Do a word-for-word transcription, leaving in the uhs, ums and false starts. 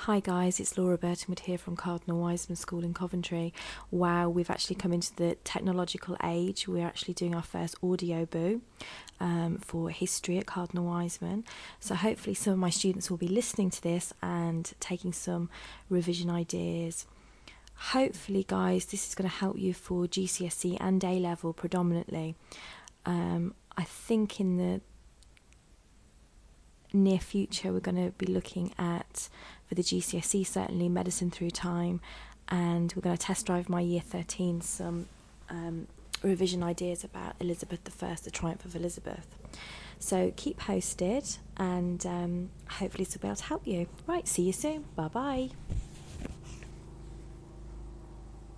Hi guys, it's Laura Burtonwood here from Cardinal Wiseman School in Coventry. Wow, we've actually come into the technological age. We're actually doing our first audio boo um, for history at Cardinal Wiseman. So hopefully some of my students will be listening to this and taking some revision ideas. Hopefully guys, this is going to help you for G C S E and A level predominantly. Um, I think in the near future we're going to be looking at, for the G C S E certainly, Medicine Through Time, and we're going to test drive my year thirteen some um, revision ideas about Elizabeth the First, the Triumph of Elizabeth. So keep posted, and um, hopefully this will be able to help you. Right, see you soon. Bye bye.